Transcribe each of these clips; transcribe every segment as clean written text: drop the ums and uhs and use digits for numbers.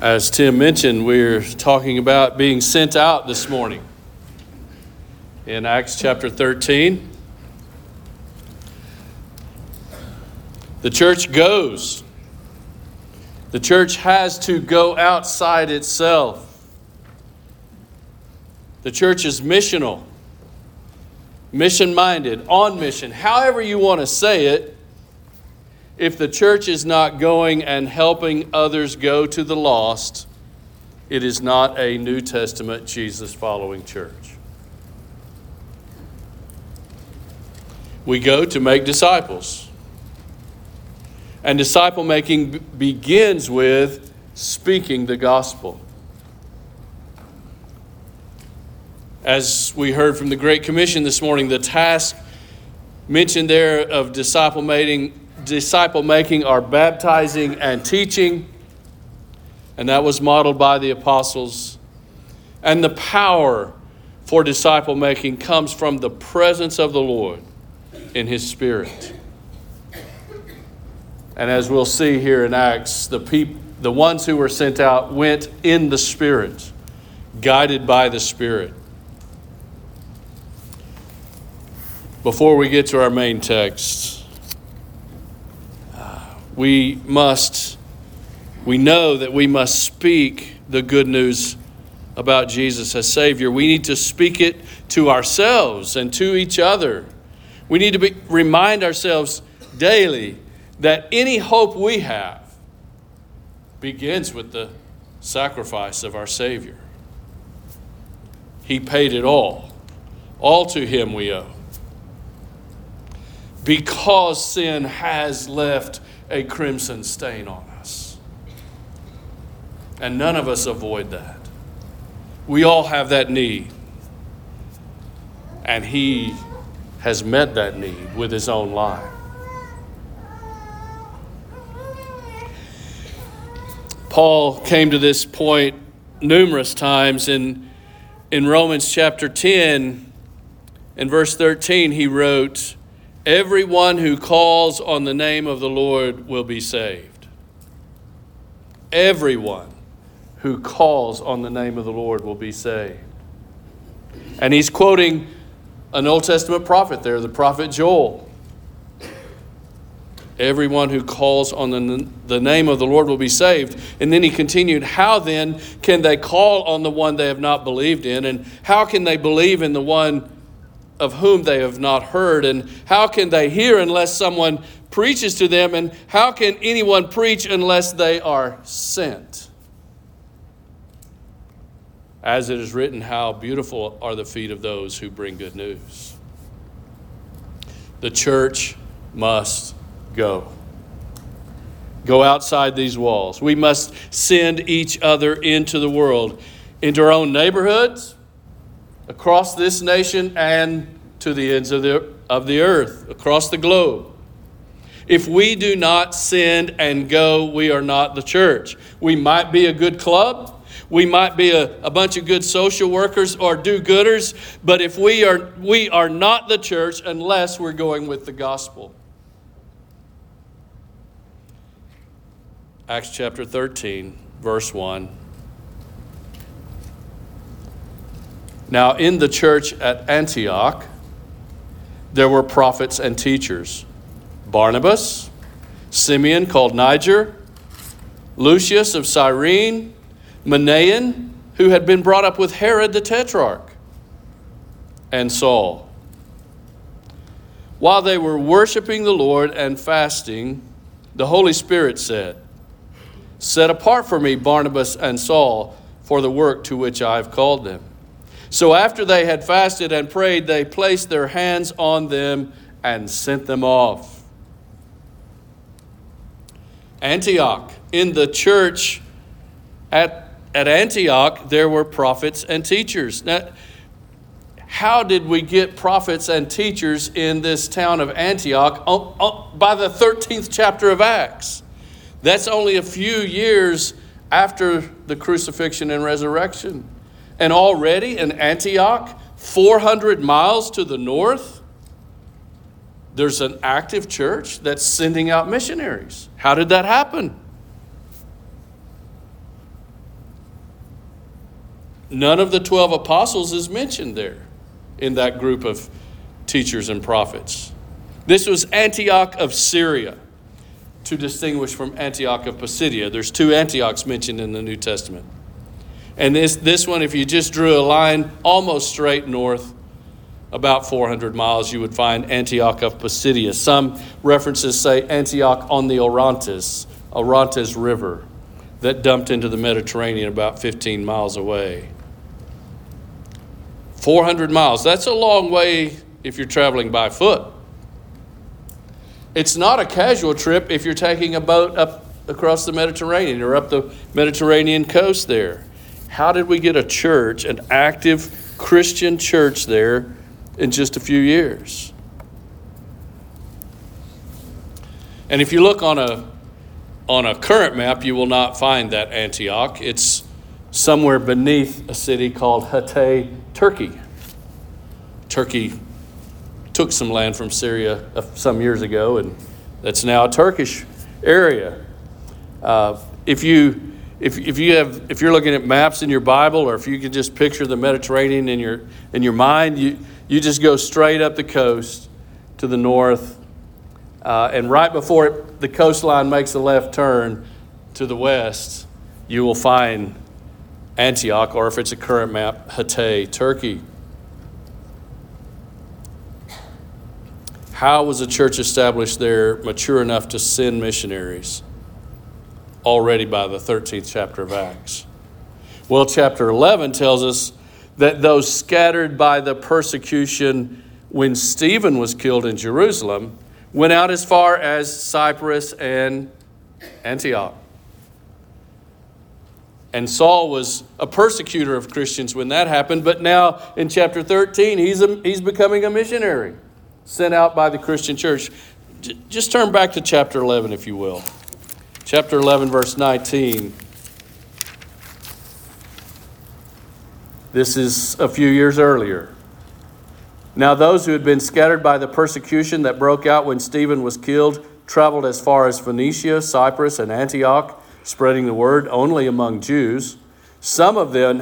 As Tim mentioned, we're talking about being sent out this morning in Acts chapter 13. The church goes. The church has to go outside itself. The church is missional, mission-minded, on mission, however you want to say it. If the church is not going and helping others go to the lost, it is not a New Testament Jesus-following church. We go to make disciples. And disciple making begins with speaking the gospel. As we heard from the Great Commission this morning, the task mentioned there of disciple making are baptizing and teaching, and that was modeled by the apostles. And the power for disciple making comes from the presence of the Lord in His Spirit. And as we'll see here in Acts, the ones who were sent out went in the Spirit, guided by the Spirit. Before we get to our main text, we know that we must speak the good news about Jesus as Savior. We need to speak it to ourselves and to each other. We need to remind ourselves daily that any hope we have begins with the sacrifice of our Savior. He paid it all. All to Him we owe. Because sin has left a crimson stain on us. And none of us avoid that. We all have that need. And He has met that need with His own life. Paul came to this point numerous times in Romans chapter 10 and verse 13. He wrote, "Everyone who calls on the name of the Lord will be saved." Everyone who calls on the name of the Lord will be saved. And he's quoting an Old Testament prophet there, the prophet Joel. Everyone who calls on the name of the Lord will be saved. And then he continued, how then can they call on the one they have not believed in? And how can they believe in the one of whom they have not heard? And how can they hear unless someone preaches to them? And how can anyone preach unless they are sent? As it is written, how beautiful are the feet of those who bring good news. The church must go. Go outside these walls. We must send each other into the world, into our own neighborhoods, across this nation, and to the ends of the earth, across the globe. If we do not send and go, we are not the church. We might be a good club. We might be a bunch of good social workers or do-gooders, but if we are not the church unless we're going with the gospel. Acts chapter 13, verse 1. Now in the church at Antioch, there were prophets and teachers. Barnabas, Simeon called Niger, Lucius of Cyrene, Manaen, who had been brought up with Herod the Tetrarch, and Saul. While they were worshiping the Lord and fasting, the Holy Spirit said, "Set apart for me Barnabas and Saul for the work to which I have called them." So after they had fasted and prayed, they placed their hands on them and sent them off. Antioch. In the church at Antioch, there were prophets and teachers. Now, how did we get prophets and teachers in this town of Antioch? By the 13th chapter of Acts. That's only a few years after the crucifixion and resurrection. And already in Antioch, 400 miles to the north, there's an active church that's sending out missionaries. How did that happen? none of the 12 apostles is mentioned there in that group of teachers and prophets. This was Antioch of Syria, to distinguish from Antioch of Pisidia. There's 2 Antiochs mentioned in the New Testament. And this one, if you just drew a line almost straight north, about 400 miles, you would find Antioch of Pisidia. Some references say Antioch on the Orontes River that dumped into the Mediterranean about 15 miles away. 400 miles, that's a long way if you're traveling by foot. It's not a casual trip if you're taking a boat up across the Mediterranean or up the Mediterranean coast there. How did we get a church, an active Christian church there in just a few years? And if you look on a current map, you will not find that Antioch. It's somewhere beneath a city called Hatay, Turkey. Turkey took some land from Syria some years ago, and that's now a Turkish area. If you're looking at maps in your Bible, or if you can just picture the Mediterranean in your mind, you just go straight up the coast to the north, and right before the coastline makes a left turn to the west, you will find Antioch, or if it's a current map, Hatay, Turkey. How was a church established there mature enough to send missionaries already by the 13th chapter of Acts? Well, chapter 11 tells us that those scattered by the persecution when Stephen was killed in Jerusalem went out as far as Cyprus and Antioch. And Saul was a persecutor of Christians when that happened, but now in chapter 13, he's becoming a missionary sent out by the Christian church. Just turn back to chapter 11, if you will. Chapter 11, verse 19. This is a few years earlier. Now those who had been scattered by the persecution that broke out when Stephen was killed traveled as far as Phoenicia, Cyprus, and Antioch, spreading the word only among Jews. Some of them,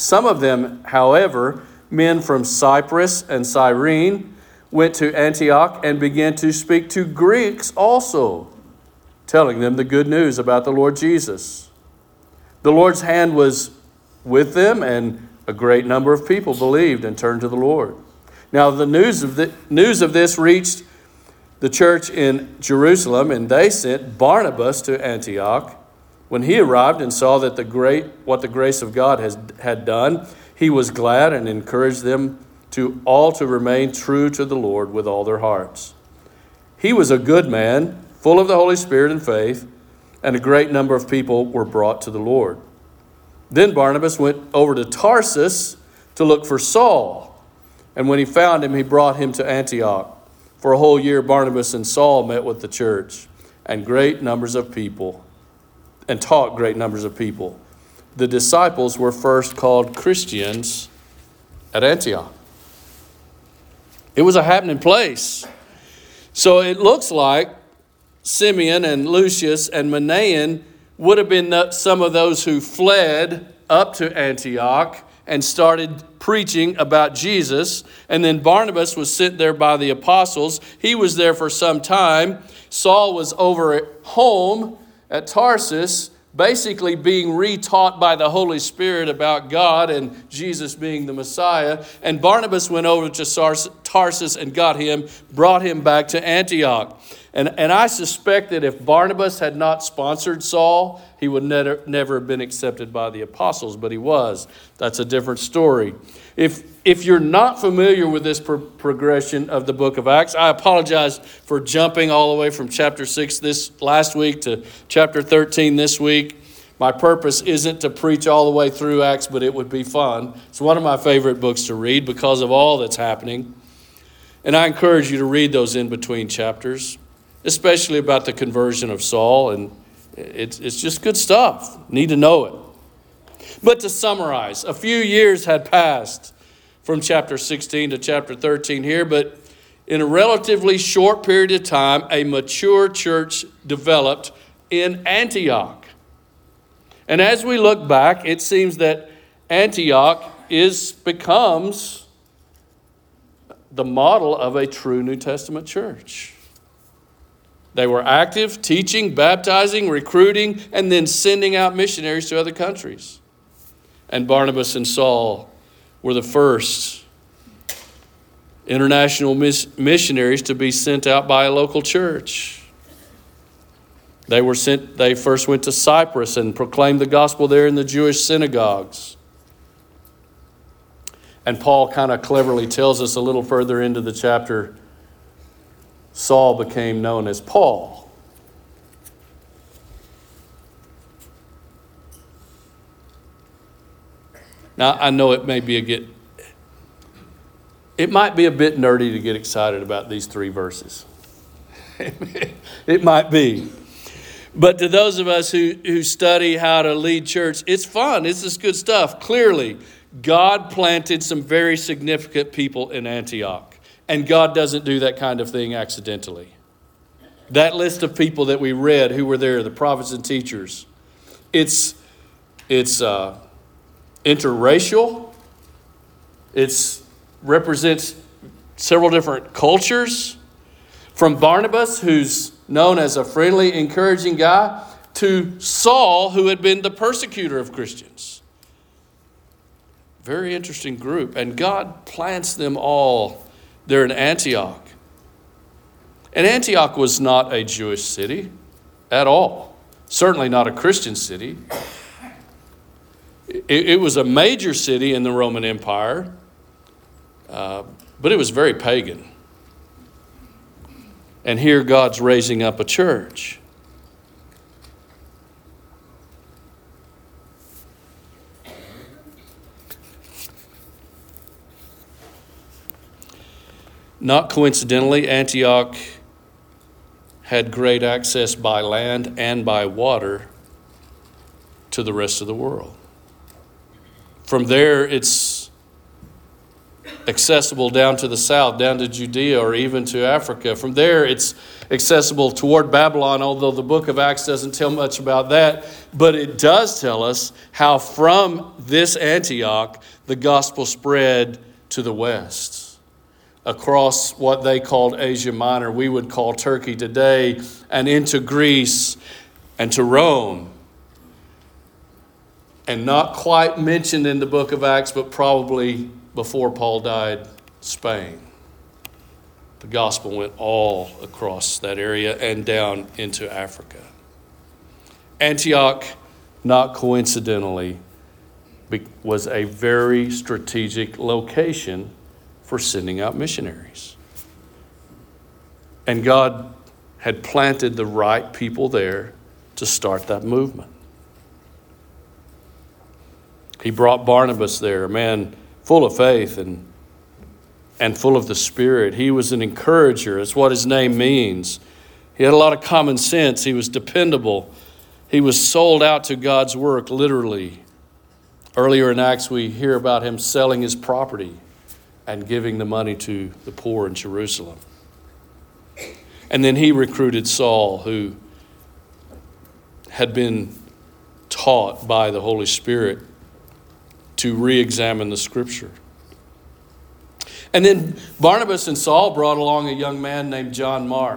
however, men from Cyprus and Cyrene, went to Antioch and began to speak to Greeks also, telling them the good news about the Lord Jesus. The Lord's hand was with them, and a great number of people believed and turned to the Lord. Now the news of this reached the church in Jerusalem, and they sent Barnabas to Antioch. When he arrived and saw that what the grace of God had done, he was glad and encouraged them to remain true to the Lord with all their hearts. He was a good man, full of the Holy Spirit and faith, and a great number of people were brought to the Lord. Then Barnabas went over to Tarsus to look for Saul, and when he found him, he brought him to Antioch. For a whole year, Barnabas and Saul met with the church and great numbers of people, and taught great numbers of people. The disciples were first called Christians at Antioch. It was a happening place. So it looks like Simeon and Lucius and Manaen would have been some of those who fled up to Antioch and started preaching about Jesus. And then Barnabas was sent there by the apostles. He was there for some time. Saul was over at home at Tarsus, basically being retaught by the Holy Spirit about God and Jesus being the Messiah. And Barnabas went over to Tarsus and brought him back to Antioch. And I suspect that if Barnabas had not sponsored Saul, he would never have been accepted by the apostles, but he was. That's a different story. If you're not familiar with this progression of the book of Acts, I apologize for jumping all the way from chapter 6 this last week to chapter 13 this week. My purpose isn't to preach all the way through Acts, but it would be fun. It's one of my favorite books to read because of all that's happening. And I encourage you to read those in-between chapters, especially about the conversion of Saul. And it's just good stuff. Need to know it. But to summarize, a few years had passed from chapter 16 to chapter 13 here, but in a relatively short period of time, a mature church developed in Antioch. And as we look back, it seems that Antioch becomes the model of a true New Testament church. They were active, teaching, baptizing, recruiting, and then sending out missionaries to other countries. And Barnabas and Saul were the first international missionaries to be sent out by a local church. They first went to Cyprus and proclaimed the gospel there in the Jewish synagogues. And Paul kind of cleverly tells us a little further into the chapter, Saul became known as Paul. Now, I know it might be a bit nerdy to get excited about these 3 verses. It might be. But to those of us who study how to lead church, it's fun. It's just good stuff. Clearly, God planted some very significant people in Antioch. And God doesn't do that kind of thing accidentally. That list of people that we read who were there, the prophets and teachers, it's interracial. It represents several different cultures. From Barnabas, who's known as a friendly, encouraging guy, to Saul, who had been the persecutor of Christians. Very interesting group. And God plants them all there in Antioch. And Antioch was not a Jewish city at all. Certainly not a Christian city. It was a major city in the Roman Empire, but it was very pagan. And here God's raising up a church. Not coincidentally, Antioch had great access by land and by water to the rest of the world. From there, it's accessible down to the south, down to Judea, or even to Africa. From there, it's accessible toward Babylon, although the book of Acts doesn't tell much about that. But it does tell us how from this Antioch, the gospel spread to the west, across what they called Asia Minor, we would call Turkey today, and into Greece and to Rome. And not quite mentioned in the book of Acts, but probably before Paul died, Spain. The gospel went all across that area and down into Africa. Antioch, not coincidentally, was a very strategic location for sending out missionaries. And God had planted the right people there to start that movement. He brought Barnabas there, a man full of faith and full of the Spirit. He was an encourager. That's what his name means. He had a lot of common sense. He was dependable. He was sold out to God's work, literally. Earlier in Acts, we hear about him selling his property and giving the money to the poor in Jerusalem. And then he recruited Saul, who had been taught by the Holy Spirit to re-examine the Scripture. And then Barnabas and Saul brought along a young man named John Mark.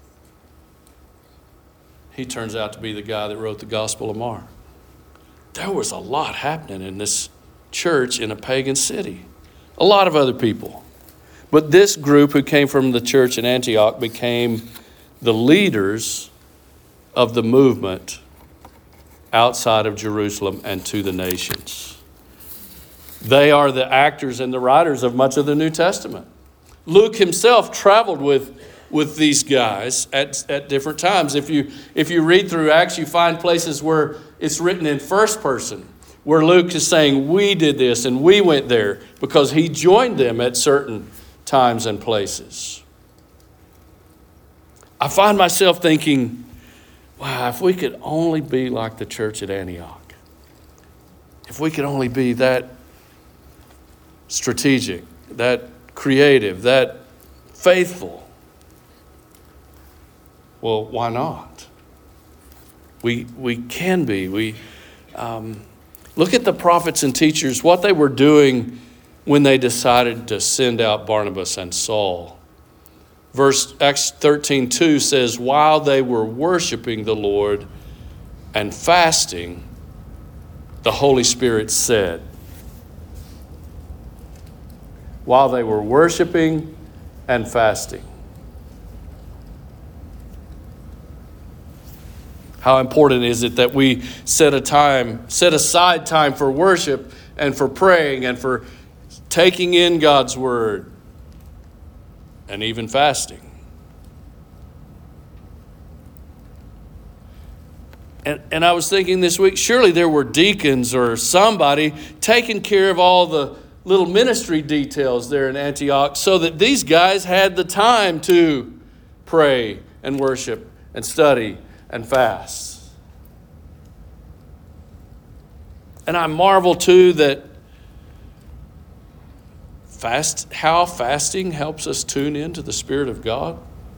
He turns out to be the guy that wrote the Gospel of Mark. There was a lot happening in this church in a pagan city. A lot of other people. But this group who came from the church in Antioch became the leaders of the movement outside of Jerusalem and to the nations. They are the actors and the writers of much of the New Testament. Luke himself traveled with these guys at different times. If you read through Acts, you find places where it's written in first person, where Luke is saying, we did this and we went there, because he joined them at certain times and places. I find myself thinking, wow, if we could only be like the church at Antioch, if we could only be that strategic, that creative, that faithful. Well, why not? We can be. Look at the prophets and teachers, what they were doing when they decided to send out Barnabas and Saul. Acts 13:2 says, while they were worshiping the Lord and fasting, the Holy Spirit said. While they were worshiping and fasting. How important is it that we set aside time for worship and for praying and for taking in God's word and even fasting? And I was thinking this week, surely there were deacons or somebody taking care of all the little ministry details there in Antioch so that these guys had the time to pray and worship and study and fast. And I marvel too that how fasting helps us tune into the Spirit of God.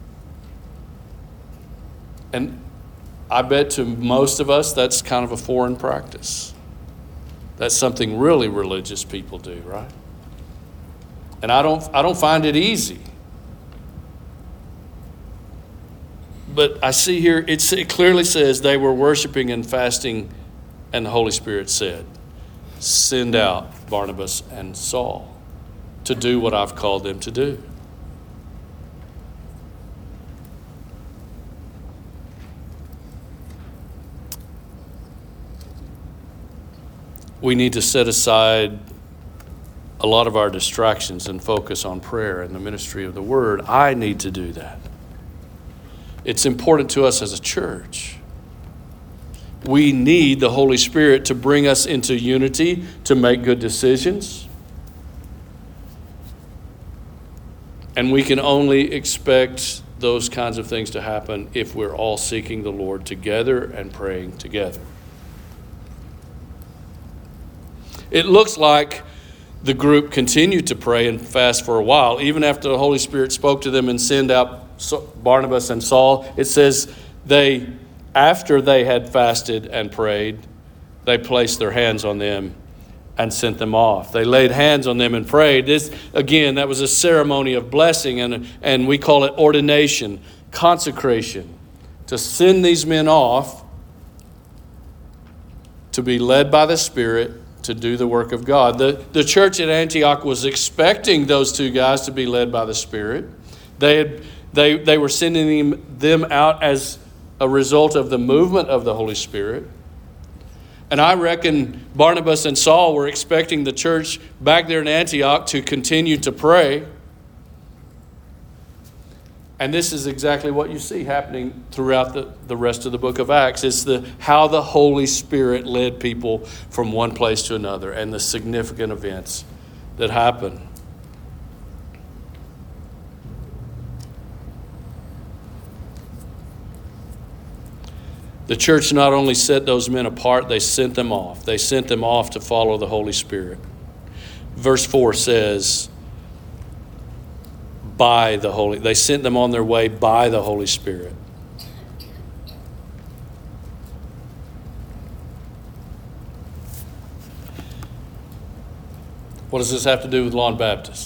And I bet to most of us that's kind of a foreign practice. That's something really religious people do, right? And I don't find it easy. But I see here, it clearly says they were worshiping and fasting, and the Holy Spirit said, send out Barnabas and Saul to do what I've called them to do. We need to set aside a lot of our distractions and focus on prayer and the ministry of the word. I need to do that. It's important to us as a church. We need the Holy Spirit to bring us into unity, to make good decisions. And we can only expect those kinds of things to happen if we're all seeking the Lord together and praying together. It looks like the group continued to pray and fast for a while, even after the Holy Spirit spoke to them and sent out Barnabas and Saul. It says after they had fasted and prayed, they placed their hands on them and sent them off. They laid hands on them and prayed. This, again, that was a ceremony of blessing, and we call it ordination, consecration, to send these men off to be led by the Spirit to do the work of God. The church at Antioch was expecting those two guys to be led by the Spirit. They were sending them out as a result of the movement of the Holy Spirit. And I reckon Barnabas and Saul were expecting the church back there in Antioch to continue to pray. And this is exactly what you see happening throughout the rest of the book of Acts. It's how the Holy Spirit led people from one place to another and the significant events that happen. The church not only set those men apart, they sent them off. They sent them off to follow the Holy Spirit. Verse 4 says, they sent them on their way by the Holy Spirit. What does this have to do with Lawn Baptist?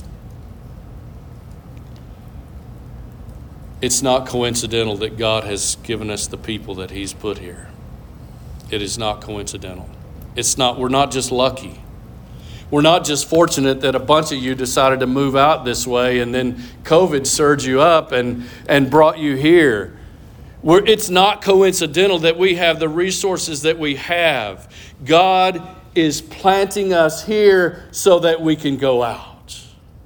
It's not coincidental that God has given us the people that He's put here. It is not coincidental. We're not just lucky. We're not just fortunate that a bunch of you decided to move out this way and then COVID surged you up and brought you here. It's not coincidental that we have the resources that we have. God is planting us here so that we can go out.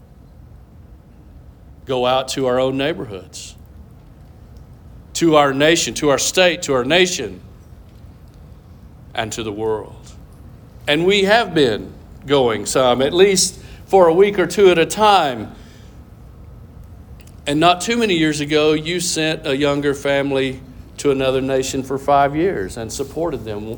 Go out to our own neighborhoods, to our nation, to our state, to our nation, and to the world. And we have been going some, at least for a week or two at a time. And not too many years ago, you sent a younger family to another nation for 5 years and supported them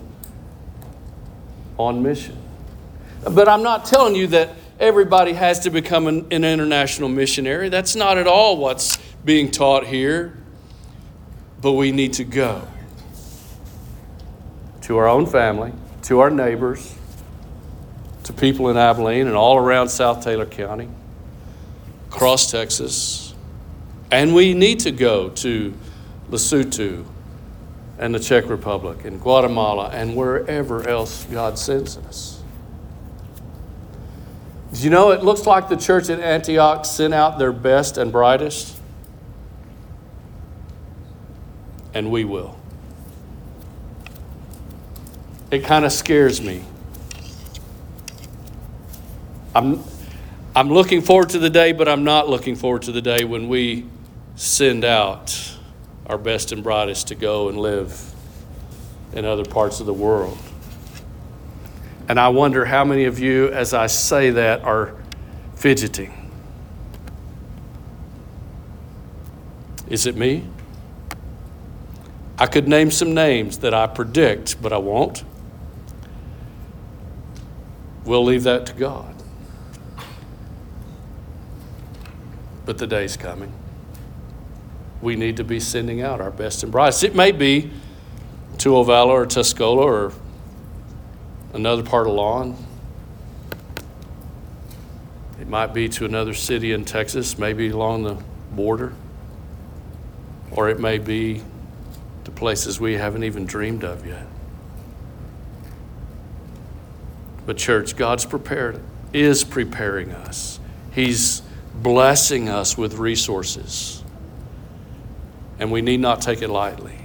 on mission. But I'm not telling you that everybody has to become an international missionary. That's not at all what's being taught here. But we need to go to our own family, to our neighbors, to people in Abilene and all around South Taylor County, across Texas. And we need to go to Lesotho and the Czech Republic and Guatemala and wherever else God sends us. You know, it looks like the church at Antioch sent out their best and brightest, and we will. It kind of scares me. I'm looking forward to the day, but I'm not looking forward to the day when we send out our best and brightest to go and live in other parts of the world. And I wonder how many of you, as I say that, are fidgeting. Is it me? I could name some names that I predict, but I won't. We'll leave that to God. But the day's coming. We need to be sending out our best and brightest. It may be to Ovalla or Tuscola or another part of Lawn. It might be to another city in Texas, maybe along the border. Or it may be to places we haven't even dreamed of yet. But church, God's is preparing us. He's blessing us with resources. And we need not take it lightly.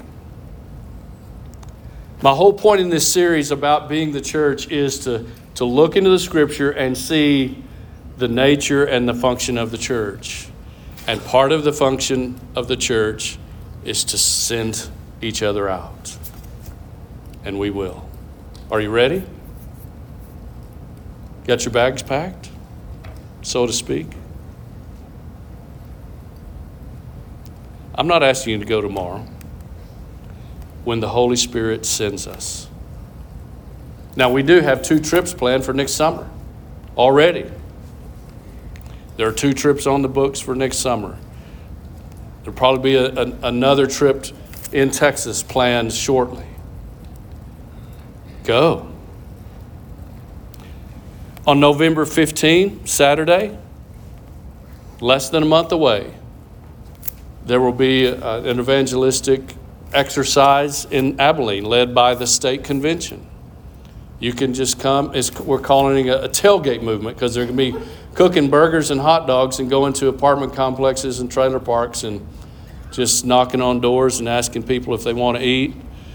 My whole point in this series about being the church is to look into the Scripture and see the nature and the function of the church. And part of the function of the church is to send each other out. And we will. Are you ready? Got your bags packed, so to speak? I'm not asking you to go tomorrow when the Holy Spirit sends us. Now, we do have 2 trips planned for next summer already. There are 2 trips on the books for next summer. There'll probably be another trip in Texas planned shortly. Go. On November 15, Saturday, less than a month away, there will be an evangelistic exercise in Abilene led by the state convention. You can just come. We're calling it a tailgate movement because they're going to be cooking burgers and hot dogs and going to apartment complexes and trailer parks and just knocking on doors and asking people if they want to eat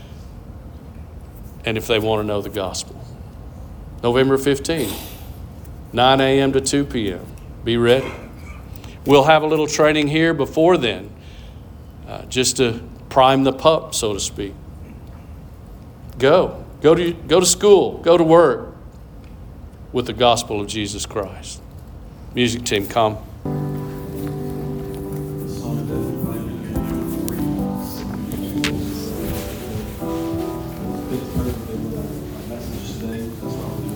and if they want to know the gospel. November 15, 9 a.m. to 2 p.m. Be ready. We'll have a little training here before then, just to prime the pump, so to speak. Go to school, go to work with the gospel of Jesus Christ. Music team, come. Message today, that's what I'll do.